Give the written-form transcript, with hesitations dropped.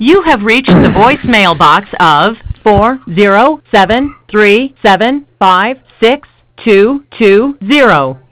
You have reached the voicemail box of 407-375-6220.